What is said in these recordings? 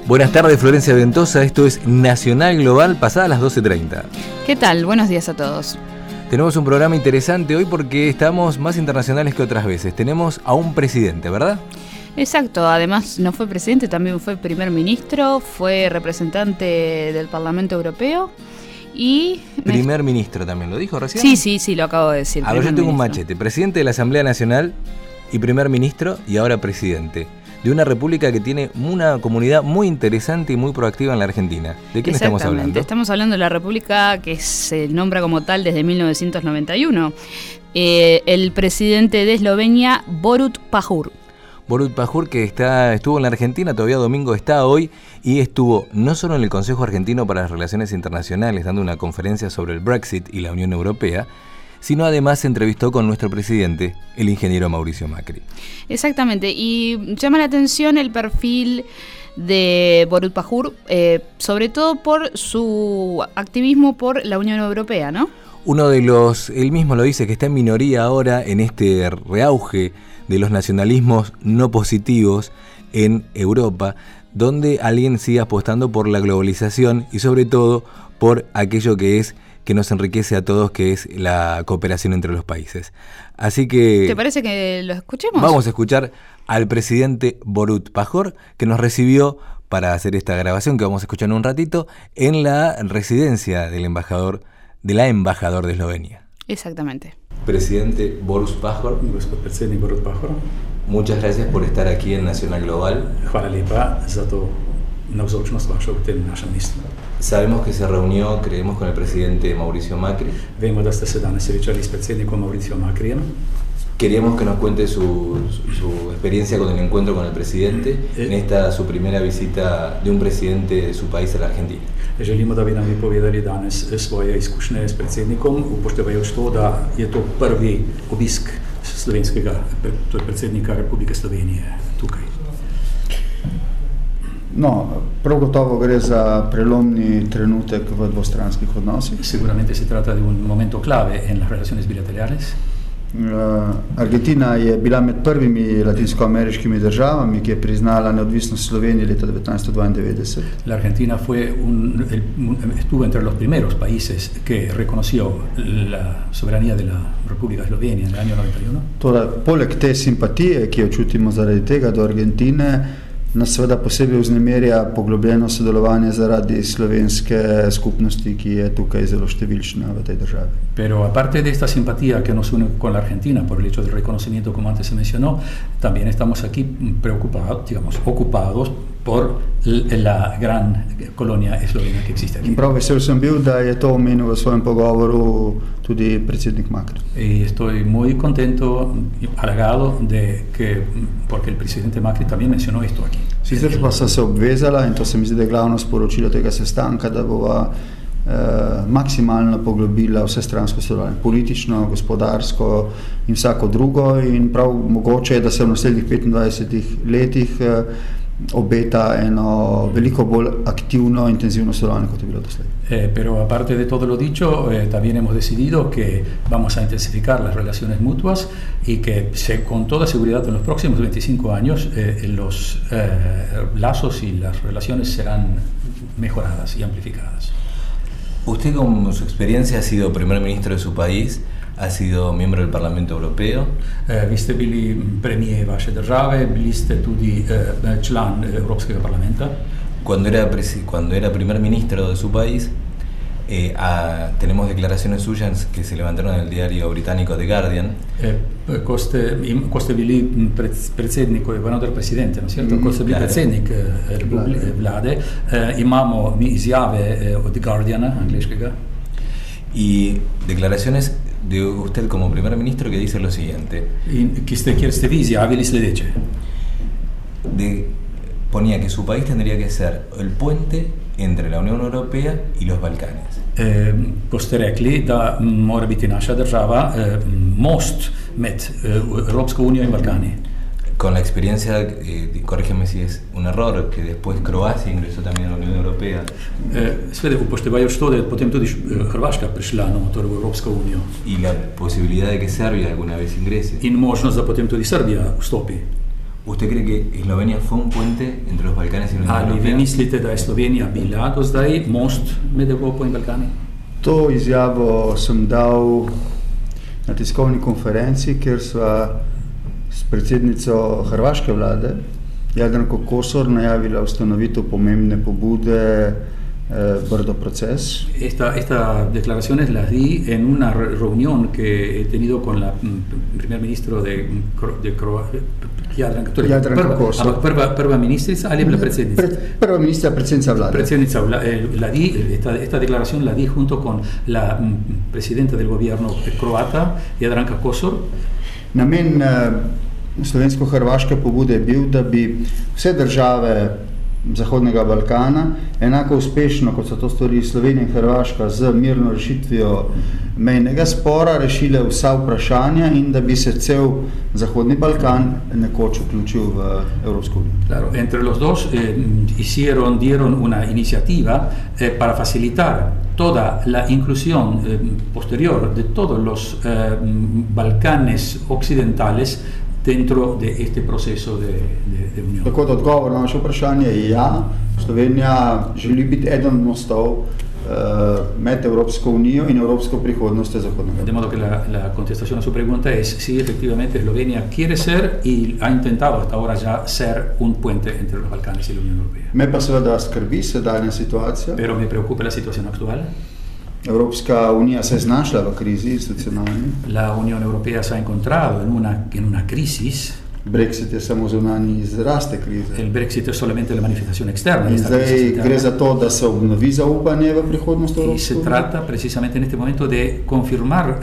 Buenas tardes, Florencia Ventosa. Esto es Nacional Global, pasadas las 12:30. ¿Qué tal? Buenos días a todos. Tenemos un programa interesante hoy porque estamos más internacionales que otras veces. Tenemos a un presidente, ¿verdad? Exacto, además no fue presidente, también fue primer ministro, fue representante del Parlamento Europeo y... Primer ministro también, ¿lo dijo recién? Sí, lo acabo de decir. A ver, yo tengo un machete. Presidente de la Asamblea Nacional y primer ministro y ahora presidente de una república que tiene una comunidad muy interesante y muy proactiva en la Argentina. ¿De quién estamos hablando? Estamos hablando de la república que se nombra como tal desde 1991. El presidente de Eslovenia, Borut Pahor. Borut Pahor, que estuvo en la Argentina, todavía domingo está hoy, y estuvo no solo en el Consejo Argentino para las Relaciones Internacionales, dando una conferencia sobre el Brexit y la Unión Europea, sino además se entrevistó con nuestro presidente, el ingeniero Mauricio Macri. Exactamente, y llama la atención el perfil de Borut Pahor, sobre todo por su activismo por la Unión Europea, ¿no? Uno de los, él mismo lo dice, que está en minoría ahora en este reauge de los nacionalismos no positivos en Europa, donde alguien sigue apostando por la globalización y sobre todo por aquello que nos enriquece a todos, que es la cooperación entre los países. Así que... ¿Te parece que lo escuchemos? Vamos a escuchar al presidente Borut Pahor, que nos recibió para hacer esta grabación, que vamos a escuchar en un ratito, en la residencia del embajador de Eslovenia. Exactamente. Presidente Borut Pahor. Presidente Borut Pahor. Muchas gracias por estar aquí en Nacional Global. Hvala lepa za to navzočnost vašo v tem našem mestu. Sabemos que se reunió, creemos, con el presidente Mauricio Macri. Vemo, da ste se danes srečali s predsednikom Mauricio Macrijem. Queríamos que nos cuente su experiencia con el encuentro con el presidente en esta su primera visita de un presidente de su país a la Argentina. Želimo, da bi nam povedali danes svoje izkušnje s predsednikom, upoštevajoč to, da je to prvi obisk slovenskega, to je predsednika Republike Slovenije tukaj. No, prav gotovo gre za prelomni trenutek v dvostranskih odnosih. Seguramente se trata de un momento clave en las relaciones bilaterales. Argentina je bila med prvimi latinskoameriškimi državami, ki je priznala neodvisnost Slovenije leta 1992. La Argentina estuvo entre los primeros países que reconoció la soberanía de la República Eslovenia en el año 91. Toda, poleg te simpatije, ki jo čutimo zaradi tega do Argentine, nas seveda posebej vznemirja poglobljeno sodelovanje zaradi slovenske skupnosti, ki je tukaj zelo številčna v tej državi. Pero aparte de esta simpatía que nos une con la Argentina por el hecho del reconocimiento, como antes se mencionó, también estamos aquí ocupados por la gran colonia eslovena que existe aquí. In prav vesel sem bil, da je to omenil v svojem pogovoru tudi predsednik Macri. Y estoy muy contento y halagado porque el presidente Macri también mencionó esto aquí. Sicer pa so se obvezala, in to se mi zdi, da je glavno sporočilo tega sestanka, da bova maksimalno poglobila vsestransko sodelovanje, politično, gospodarsko in vsako drugo, in prav mogoče je, da se v naslednjih 25 letih obeta eno veliko bolj aktivno, intenzivno sodelovanje, kot je bilo doslej. Pero aparte de todo lo dicho, también hemos decidido que vamos a intensificar las relaciones mutuas y que con toda seguridad en los próximos 25 años los lazos y las relaciones serán mejoradas y amplificadas. Usted, con su experiencia, ha sido primer ministro de su país, ha sido miembro del Parlamento Europeo. Vi ste bili premijer vaše države, bili ste tudi član Evropskega parlamenta. Cuando era primer ministro de su país, tenemos declaraciones suyas que se levantaron en el diario británico The Guardian. Ko ste bili predsednik, ko je bil presidente, no cierto? Ko ste bili predsednik vlade, imamo mi izjave od The Guardiana, angleškega. Y declaraciones de usted como primer ministro que dice lo siguiente. Kjer ste vi izjavili sledeče. Ponía que su país tendría que ser el puente entre la Unión Europea y los Balcanes. Ko ste rekli, da mora biti naša država most med Evropsko unijo in Balkani. Con la experiencia, corrígeme si es un error, que después Croacia ingresó también a la Unión Europea. Sveda, upoštevajoč to, da je potem tudi Hrvaška prišla v Evropsko unijo. Y la posibilidad de que Serbia alguna vez ingrese. In možnost, da potem tudi Srbija vstopi. ¿Usted cree que Eslovenia fue un puente entre los Balcanes y la Unión Ali vi Europea? mislite, da je Slovenija bila do zdaj most med Evropo in Balkani? To izjavo sem dal na tiskovni konferenci, kjer sva s predsednico hrvaške vlade, Jadranko Kosor, najavila ustanovitev pomembne pobude Brdo Proces. Estas declaraciones las di en una reunión que he tenido con la primer ministro de Croacia, Jadranka Kosor. Prva ministrica ali je bila predsednica? Prva ministra, predsednica vlade. Predsednica, esta declaración la di junto con la presidenta del gobierno croata, Jadranka Kosor. Namen slovensko-hrvaške pobude je bil, da bi vse države Zahodnega Balkana enako uspešno, kot so to storili Slovenija in Hrvaška, z mirno rešitvijo mejnega spora, rešile vsa vprašanja in da bi se cel Zahodni Balkan nekoč vključil v Evropsko unijo. Claro, entre los dos dieron una iniciativa para facilitar toda la inclusión posterior de todos los Balcanes occidentales dentro de este proceso de unión. Tako da odgovor na naše vprašanje je ja, Slovenija želi biti eden od mostov med Evropsko unijo in evropsko prihodnostjo Zahodnega. De modo que la contestación a su pregunta es sí, efectivamente Eslovenia quiere ser y ha intentado hasta ahora ya ser un puente entre los Balcanes y la Unión Europea. Me pa seveda skrbi sedanja situacija. Pero me preocupa la situación actual. Evropska unija se je znašla v krizi institucionalni. La Unión Europea se ha encontrado en una crisis. Brexit je samo zunanji izraz te krize. El Brexit es solamente la manifestación externa de esta Zdaj crisis. gre za to, da se obnovi zaupanje v prihodnost Y Evropske se unije. trata precisamente en este momento de confirmar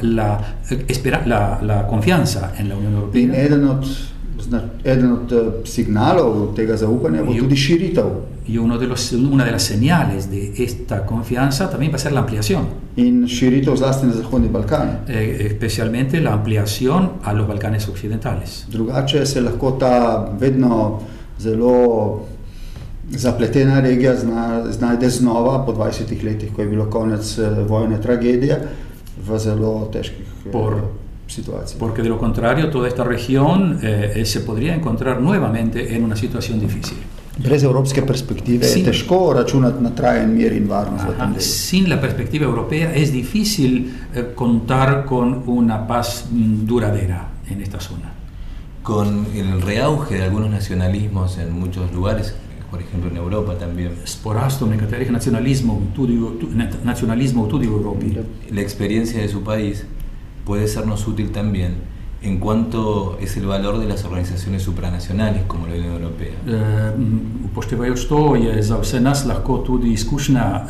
la confianza en la Unión In Europea. eden od signalov tega zaupanja bo tudi širitev. Y una de las señales de esta confianza también va a ser la ampliación. In širitev zlasti na Zahodni Balkan. Especialmente la ampliación a los Balcanes occidentales. Drugače se lahko ta vedno zelo zapletena regija znajde znova po 20 letih, ko je bilo konec vojne tragedije, v zelo težkih situacijah. Porque de lo contrario toda esta región se podría encontrar nuevamente en una situación difícil. Brez evropske perspektive je težko računati na trajen mir in varnost v tem delu. Sin la perspectiva europea es difícil contar con una paz duradera en esta zona. Con el reauge de algunos nacionalismos en muchos lugares, por ejemplo en Europa también. Sporastom nekaterih nacionalizmov tudi v Evropi. La experiencia de su país puede sernos útil también en cuanto es el valor de las organizaciones supranacionales como la Unión Europea. Upoštevajoč to je za vse nas lahko tudi izkušnja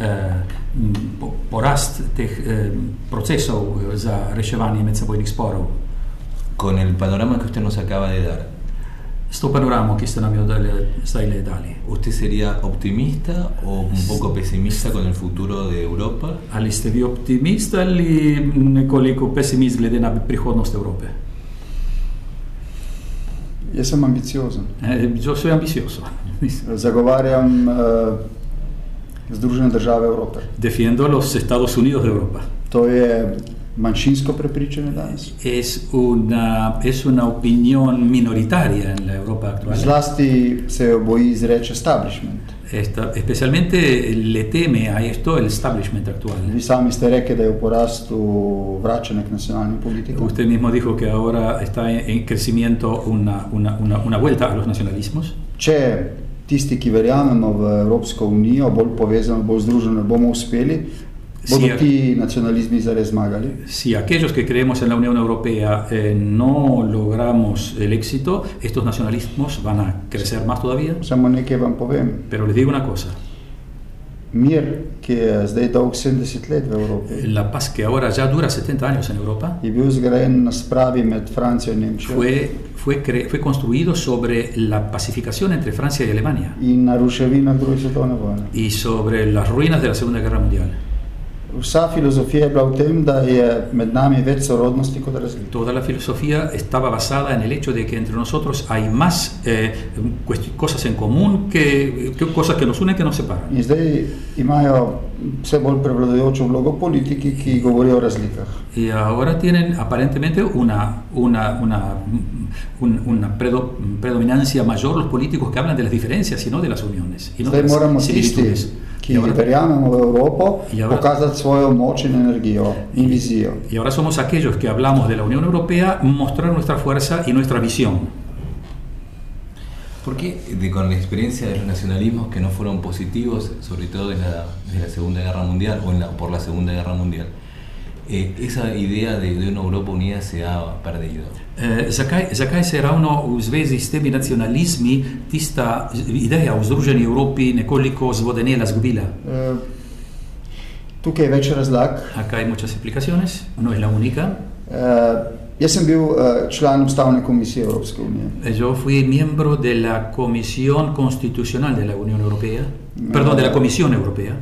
porast teh procesov za reševanje medsebojnih sporov. Con el panorama que usted nos acaba de dar, s to panoramo, ki ste nam jo zdaj le dali. ¿Usted sería optimista o un poco pesimista con el futuro de Europa? Ali ste vi optimist ali nekoliko pesimist glede na prihodnost Evrope? Jaz sem ambiciozen. Yo soy ambicioso. Zagovarjam Združene države Evrope. Defiendo los Estados Unidos de Europa. To je manjšinsko prepričanje danes. Es una opinión minoritaria en la Europa actual. Zlasti se jo boji izreči establishment. Especialmente le teme a esto el establishment actual. Vi sami ste rekli, da je v porastu vračanje k nacionalnim politikam. Usted mismo dijo que ahora está en crecimiento una vuelta a los nacionalismos. Če tisti, ki verjamemo v Evropsko unijo, bolj povezano, bolj združeno, bomo uspeli, bodo ti nacionalizmi zares zmagali. Si aquellos que creemos en la Unión Europea no logramos el éxito, estos nacionalismos van a crecer más todavía. Samo nekaj vam povem. Pero les digo una cosa. Mir, ki je zdaj dolg 70 let v Evropi, la paz que ahora ya dura 70 años en Europa, je bil zgrajen na spravi med Francijo in Nemčijo. Fue construido sobre la pacificación entre Francia y Alemania. In na ruševinah druge svetovne vojne. Y sobre las ruinas de la Segunda Guerra Mundial. Vsa filozofija je bila v tem, da je med nami več sorodnosti kot razlik. Toda la filosofía estaba basada en el hecho de que entre nosotros hay más cosas en común que cosas que nos unen que nos separan. In zdaj imajo vse bolj prevladujočo vlogo politiki, ki govorijo o razlikah. Y ahora tienen aparentemente una predominancia mayor los políticos que hablan de las diferencias y no de las uniones. Y no Zdaj de las moramo tisti, similitudes. ki verjamemo v Evropo, Y ahora- pokazati svojo moč in energijo in vizijo. Y ahora somos aquellos que hablamos de la Unión Europea, mostrar nuestra fuerza y nuestra visión. ¿Por qué con la experiencia de los nacionalismos que no fueron positivos, sobre todo de la Segunda Guerra Mundial o por la Segunda Guerra Mundial, esa idea de una Europa unida se ha perdido? Zakaj se ravno v zvezi s temi nacionalizmi tista ideja o združeni Evropi nekoliko zvodenela, zgubila? Tukaj je več razlag. Acá hay muchas explicaciones, no es la única. Jaz sem bil član Ustavne komisije Evropske unije. Yo fui miembro de la Comisión Constitucional de la Unión Europea, perdón, de la Comisión Europea.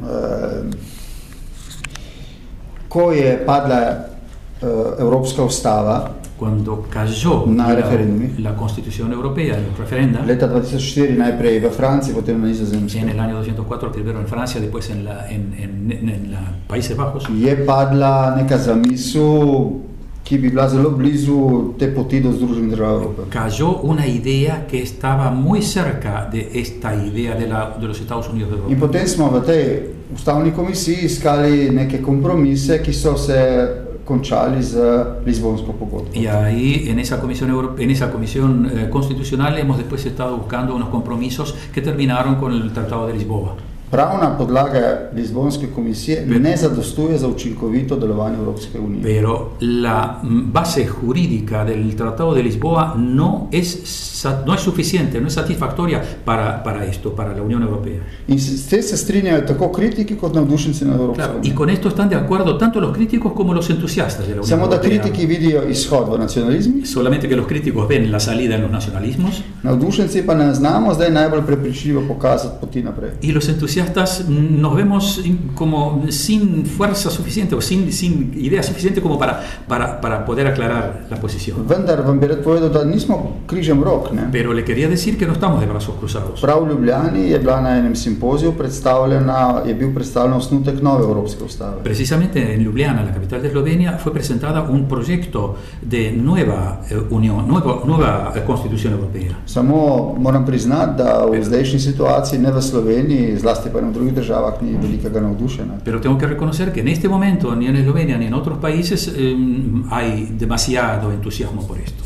Ko je padla Evropska ustava Cuando cayó Na referendumi. la Constitución Europea en los referenda, leta 2004 najprej v Franciji, potem na en Nizozemskem, el año 204, primero en Francia, después en los Países Bajos, je padla neka zamisel, ki bi bila zelo blizu te poti do Združenih držav Evrope. cayó una idea que estaba muy cerca de esta idea de los Estados Unidos de In Europa. potem smo v tej Ustavni komisiji iskali neke kompromise, ki so se končali z Lizbonsko pogodbo. Y ahí en esa comisión constitucional hemos después estado buscando unos compromisos que terminaron con el Tratado de Lisboa. Pravna podlaga Lizbonske komisije ne zadostuje za učinkovito delovanje Evropske unije. Pero la base jurídica del Tratado de Lisboa no es suficiente, no es satisfactoria para esto, para la Unión Europea. In s tem se strinjajo tako kritiki kot navdušenci nad Evropsko Claro, y unijo. con esto están de acuerdo tanto los críticos como los entusiastas de la Unión Samo da Europea. kritiki vidijo izhod v nacionalizmih, Solamente que los críticos ven la salida en los nacionalismos navdušenci pa ne znamo zdaj najbolj prepričljivo pokazati poti naprej. y los entusiastas nos vemos como sin fuerza suficiente o sin idea suficiente como para poder aclarar la posición. Vendar vam bi rad povedal, da nismo križem rok. Ne? Pero le quería decir que no estamos de brazos cruzados. Prav v Ljubljani je bila na enem simpoziju je bil predstavljen osnutek nove Evropske ustave. Precisamente en Ljubljana, la capital de Eslovenia, fue presentada un proyecto de nueva Constitución Europea. Samo moram priznati, da v zdajšnji situaciji ne v Sloveniji, zlasti pa v drugih državah, ni velikega navdušenja. Pero tengo que reconocer que en este momento, ni en Eslovenia ni en otros países, hay demasiado entusiasmo por esto.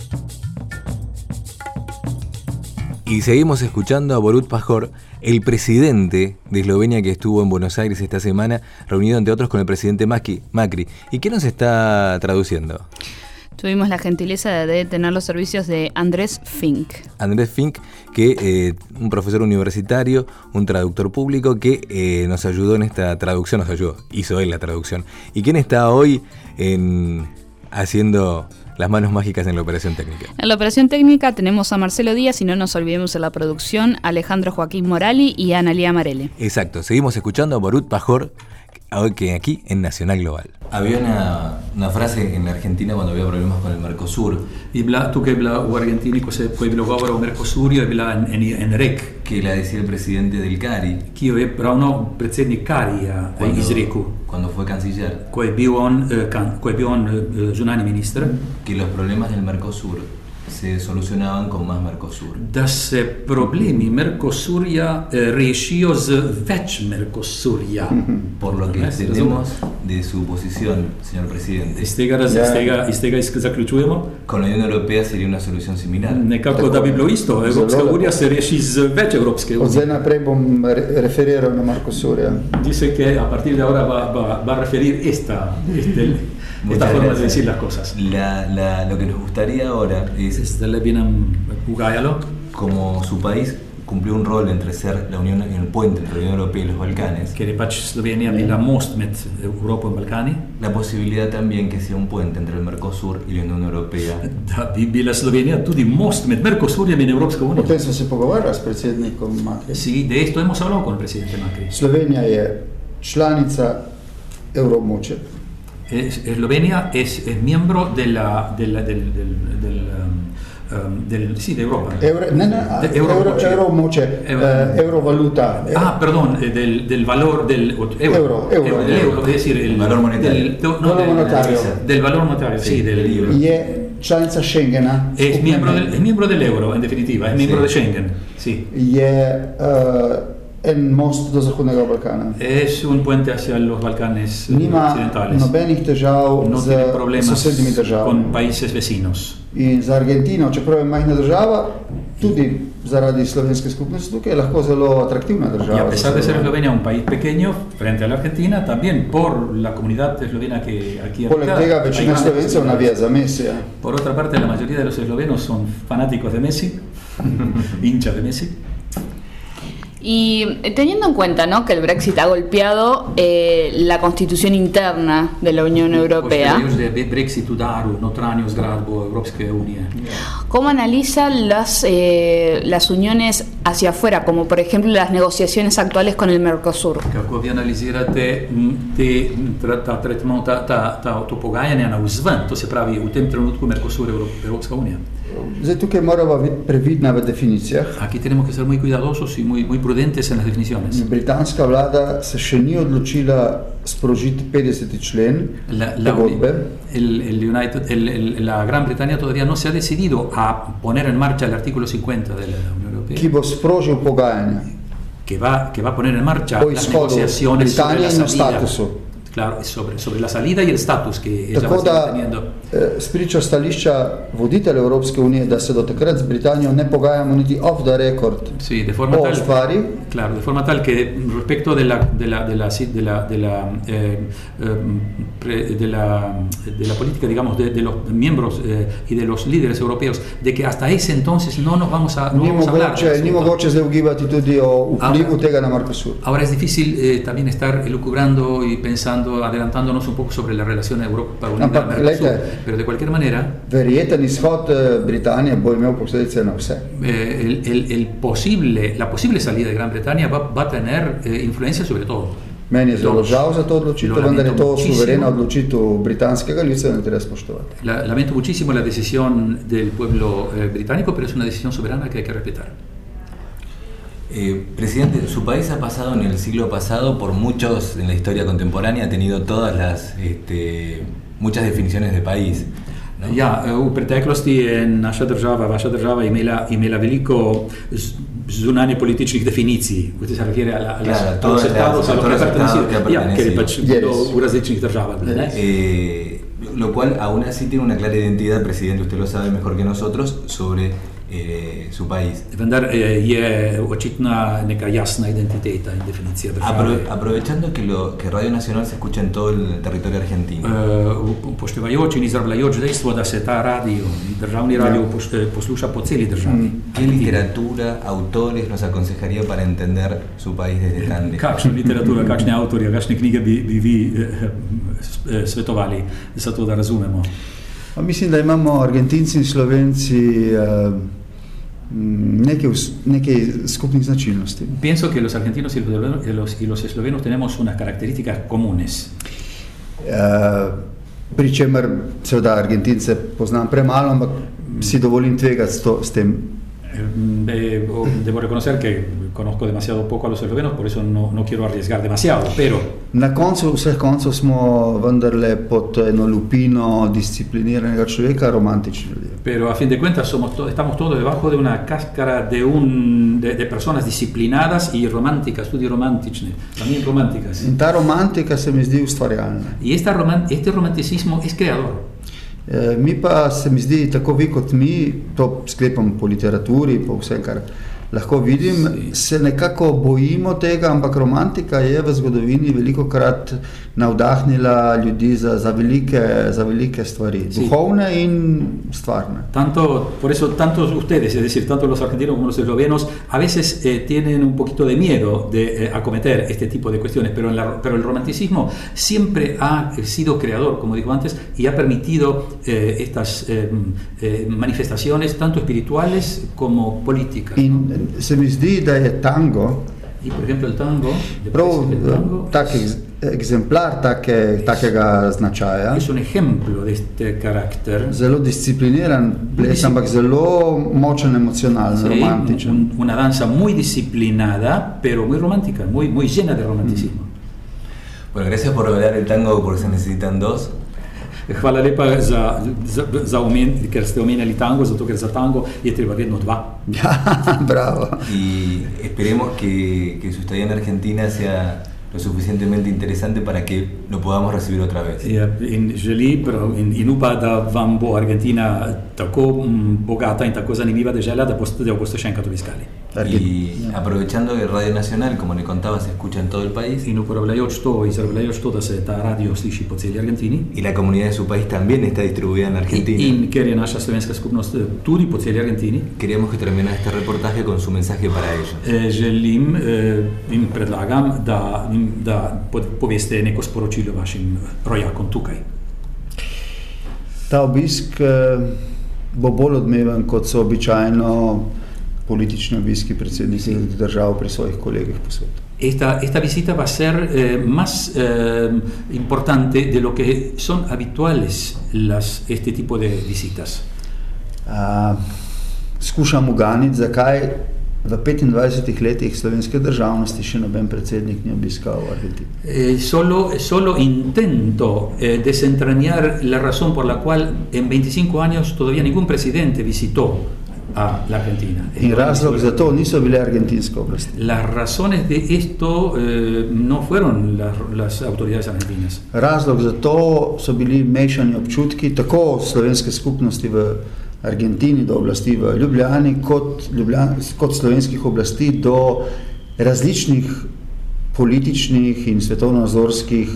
Y seguimos escuchando a Borut Pahor, el presidente de Eslovenia que estuvo en Buenos Aires esta semana, reunido entre otros con el presidente Macri. ¿Y qué nos está traduciendo? Tuvimos la gentileza de tener los servicios de Andrés Fink. Andrés Fink, que un profesor universitario, un traductor público que nos ayudó en esta traducción, hizo él la traducción. ¿Y quién está hoy haciendo las manos mágicas en la operación técnica? En la operación técnica tenemos a Marcelo Díaz y no nos olvidemos en la producción Alejandro Joaquín Morali y Analía Marele. Exacto, seguimos escuchando a Borut Pahor aquí en Nacional Global. Había una frase en la Argentina cuando había problemas con el Mercosur. Tu che u argentini poi govoro Mercosur je bila en REC. Que la decía el presidente del CARI. Ki jo je ravno predsednik Karija izrekel. Cuando fue canciller. Ko je bil on zunanji minister. Que los problemas del Mercosur se solucionaban con más Mercosur. Da se problemi Mercosurja rešijo z več Mercosurja. Por lo que entendemos de su posición, señor presidente. Iz tega zaključujemo? Con la Unión Europea sería una solución similar. Nekako da bi bilo isto. Evropska unija se reši z več Evropske unije. Od zdaj naprej bom referiral na Mercosurja. Dice que a partir de ahora va a referir esta forma de decir las cosas. Lo que nos gustaría ahora es, como su país cumplió un rol entre ser el puente entre la Unión Europea y los Balcanes, que Slovenia bila most med Evropo in Balkani, la posibilidad también que sea un puente entre el Mercosur y la Unión Europea. Da bi bila Slovenija tudi most med Mercosurjem in Evropsko unijo. Potem smo se pogovarjali s predsednikom Macri. Sí, de esto hemos hablado con el presidente Macri. Slovenija je članica evroobmočje. Eslovenia es miembro de Europa. Evroobmočje, eurovaluta. Del valor del euro. Es decir, el valor monetario. Del valor monetario, sí, del libro. Je članica Schengena. Es miembro del euro, en definitiva, es miembro de Schengen. Sí. Je en most do Zahodnega Balkana. Es un puente hacia los Balcanes occidentales. Nobenih težav no z tiene problemas sosednjimi državami. con países vecinos. In za Argentino, čeprav je majhna država, tudi zaradi slovenske skupnosti tukaj je lahko zelo atraktivna država. Y a pesar de ser Eslovenia un país pequeño frente a la Argentina, también por la comunidad eslovena que aquí Poleg tega večina Slovencev navija za Messija. Por otra parte, la mayoría de los eslovenos son fanáticos de Messi, hinchas de Messi. Y teniendo en cuenta, ¿no?, que el Brexit ha golpeado la constitución interna de la Unión Europea, ¿cómo analiza las uniones hacia afuera, como por ejemplo las negociaciones actuales con el Mercosur? Kako vi analizirate to pogajanje navzven, to se pravi v tem trenutku Mercosur, Evropska unija? Zdaj tukaj moramo biti previdna v definicijah. Aquí tenemos que ser muy cuidadosos y muy prudentes en las definiciones. Britanska vlada se še ni odločila sprožiti 50. člen pogodbe. La Gran Bretaña todavía no se ha decidido a poner en marcha el artículo 50 de la Unión Europea. Ki bo sprožil pogajanja. Que va a poner en marcha las negociaciones sobre la salida. Claro, sobre la salida y el estatus que ella va a seguir teniendo. Spričo stališča voditelja Evropske unije, da se do takrat z Britanijo ne pogajamo niti off the record o stvari. Claro, de forma tal que respecto de la política, digamos, de los miembros y de los líderes europeos, de que hasta ese entonces no nos vamos a hablar. Ni mogoče zdaj ugibati tudi o vplivu tega na Mercosur. Ahora es difícil también estar elucubrando y pensando, adelantándonos un poco sobre la relación Europa-Unión-Mercosur, pero de cualquier manera verjeten izhod Britanije bo imel posledice na vse. La posible salida de Gran Bretaña va a tener influencia sobre todo. Meni je zelo žal za to odločitev, vendar je to suverena odločitev britanskega ljudstva in treba spoštovati. Lamento muchísimo la decisión del pueblo británico, pero es una decisión soberana que hay que respetar. Presidente, su país ha pasado en el siglo pasado por muchos, en la historia contemporánea, ha tenido todas las, muchas definiciones de país, ¿no? Ja, v preteklosti je vaša država imela veliko zunanje političnih definicij, kot se refiere a los estados, a los que pertenecen, ker je pač bilo v različnih državah. Lo cual aún así tiene una clara identidad, presidente, usted lo sabe mejor que nosotros, sobre su país. Vendar je očitna neka jasna identiteta in definicija države. Aprovechando que Radio Nacional se escucha en todo el territorio argentino. Upoštevajoč in izrabljajoč dejstvo, da se ta radio, državni radio posluša po celi državi. ¿Qué literatura, autores nos aconsejaría para entender su país desde tan lejos? Kakšna literatura, kakšne avtorje, kakšne knjige bi vi svetovali za to, da razumemo? Mislim, da imamo Argentinci in Slovenci nekaj skupnih značilnosti. Pienso que los argentinos y los eslovenos tenemos unas características comunes. Pri čemer seveda Argentince poznam premalo, ampak si dovolim tvegati s tem. Debo reconocer que conozco demasiado poco a los eslovenos, por eso no quiero arriesgar demasiado, pero na koncu vseh koncev smo vendarle pod eno lupino discipliniranega človeka, romantični ljudje. Pero a fin de cuentas estamos todos debajo de una cáscara de personas disciplinadas y románticas, tudi romantične, también románticas. In ta romantika se mi zdi ustvarjalna. Y este romanticismo es creador. Mi pa se mi zdi, tako vi kot mi, to sklepam po literaturi, po vsem, kar lahko vidim, se nekako bojimo tega, ampak romantika je v zgodovini velikokrat navdahnila ljudi za velike stvari, duhovne in stvarne. Por eso tanto ustedes, es decir, tanto los argentinos como los eslovenos, a veces tienen un poquito de miedo de acometer este tipo de cuestiones, pero el romanticismo siempre ha sido creador, como digo antes, y ha permitido estas manifestaciones tanto espirituales como políticas. Se mi zdi, da je tango, y por ejemplo el tango, prav takih egzemplar takega značaja. Es un ejemplo de este carácter. Zelo discipliniran ples, ampak zelo močen emocionalen, Sí, romantičen. una danza muy disciplinada, pero muy romántica, muy llena de romanticismo. Bueno, gracias por revelar el tango porque se necesitan dos. Hvala lepa ker ste omenjali tango, zato ker za tango je treba vedno dva. Ja, bravo. Y esperemos que su estadía en Argentina sea lo suficientemente interesante para que lo podamos recibir otra vez. In želi in upa, da vam bo Argentina tako bogata in tako zanimiva dežela, da boste še enkrat obiskali. Y aprovechando que Radio Nacional, como le contaba, se escucha en todo el país. In uporabljajoč to, da se ta radio sliši po celi Argentini. Y la comunidad de su país también está distribuida en Argentina. In ker je naša slovenska skupnost tudi po celi Argentini, Queríamos que terminara este reportaje con su mensaje para ellos. želim in predlagam, da poveste neko sporočilo vašim rojakom tukaj. Ta obisk bo bolj odmeven, kot so običajno politični obiski predsednikov držav pri svojih kolegih po svetu. Esta visita va a ser más importante de lo que son habituales este tipo de visitas. Skušam uganiti, zakaj v 25 letih slovenske državnosti še noben predsednik ni obiskal v Argentini. Solo intento desentrañar la razón por la cual en 25 años todavía ningún presidente visitó a la Argentina. In razlog za to niso bile argentinske oblasti. Las razones de esto no fueron las autoridades argentinas. Razlog za to so bili mešani občutki tako slovenske skupnosti v Argentini do oblasti v Ljubljani kot slovenskih oblasti do različnih političnih in svetovnonazorskih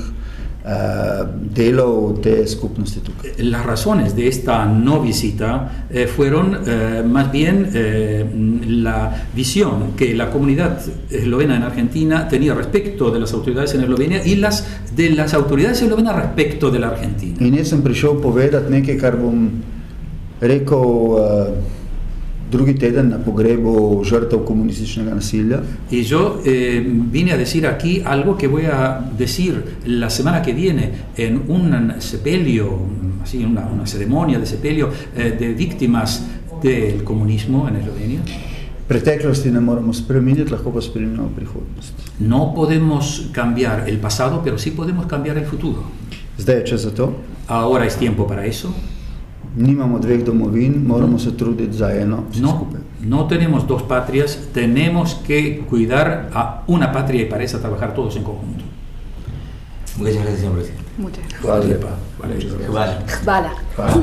delov te skupnosti tukaj. Las razones de esta no visita fueron más bien la visión que la comunidad eslovena en Argentina tenía respecto de las autoridades en Eslovenia y las de las autoridades eslovenas respecto de la Argentina. In jaz sem prišel povedati nekaj, kar bom rekel drugi teden na pogrebu žrtev komunističnega nasilja. Y yo vine a decir aquí algo que voy a decir la semana que viene en un sepelio, así una ceremonia de sepelio de víctimas del comunismo en Eslovenia. Preteklosti ne moremo spremeniti, lahko pa spremenimo prihodnost. No podemos cambiar el pasado, pero sí podemos cambiar el futuro. Zdaj je čas za to. Ahora es tiempo para eso. Nimamo dveh domovin, moramo se truditi za eno, vsi skupaj. No tenemos dos patrias, tenemos que cuidar a una patria y para eso trabajar todos en conjunto. Muchas gracias, señor presidente. Muchas gracias. Hvala lepa. Bala. Hvala.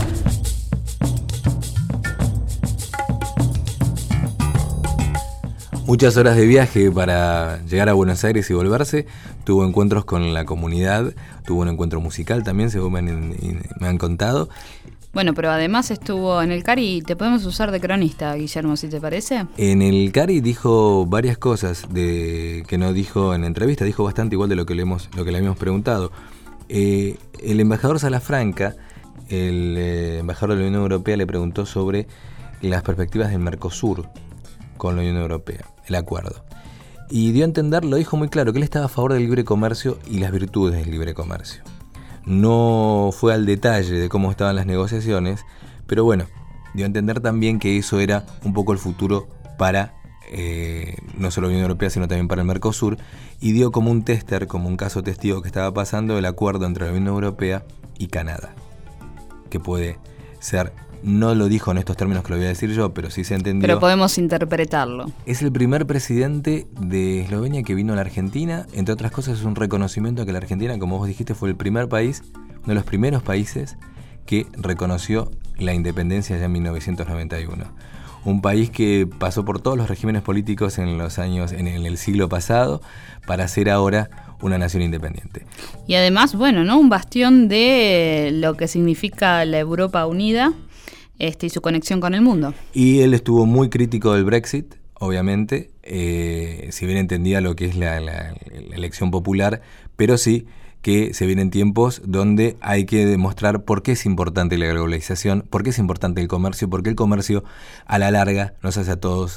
Muchas horas de viaje para llegar a Buenos Aires y volverse. Tuvo encuentros con la comunidad, tuvo un encuentro musical también, según me han contado. Bueno, pero además estuvo en el CARI, te podemos usar de cronista, Guillermo, si te parece. En el CARI dijo varias cosas que no dijo en la entrevista, dijo bastante igual de lo que le habíamos preguntado. El embajador Salafranca, el embajador de la Unión Europea, le preguntó sobre las perspectivas del Mercosur con la Unión Europea, el acuerdo. Y dio a entender, lo dijo muy claro, que él estaba a favor del libre comercio y las virtudes del libre comercio. No fue al detalle de cómo estaban las negociaciones, pero bueno, dio a entender también que eso era un poco el futuro para no solo la Unión Europea, sino también para el Mercosur, y dio como un tester, como un caso testigo que estaba pasando el acuerdo entre la Unión Europea y Canadá, que puede ser, no lo dijo en estos términos que lo voy a decir yo, pero sí se entendió. Pero podemos interpretarlo. Es el primer presidente de Eslovenia que vino a la Argentina. Entre otras cosas, es un reconocimiento a que la Argentina, como vos dijiste, fue el primer país, uno de los primeros países que reconoció la independencia ya en 1991. Un país que pasó por todos los regímenes políticos en el siglo pasado para ser ahora una nación independiente. Y además, bueno, ¿no? Un bastión de lo que significa la Europa unida. Y su conexión con el mundo. Y él estuvo muy crítico del Brexit, obviamente, si bien entendía lo que es la elección popular, pero sí que se vienen tiempos donde hay que demostrar por qué es importante la globalización, por qué es importante el comercio, porque el comercio a la larga nos hace a todos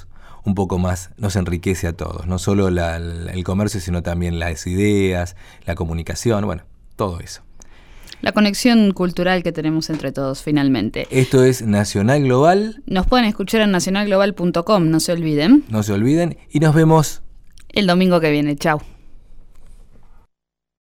un poco más, nos enriquece a todos, no solo el comercio, sino también las ideas, la comunicación, bueno, todo eso. La conexión cultural que tenemos entre todos, finalmente. Esto es Nacional Global. Nos pueden escuchar en nacionalglobal.com, no se olviden. No se olviden, y nos vemos el domingo que viene. Chau.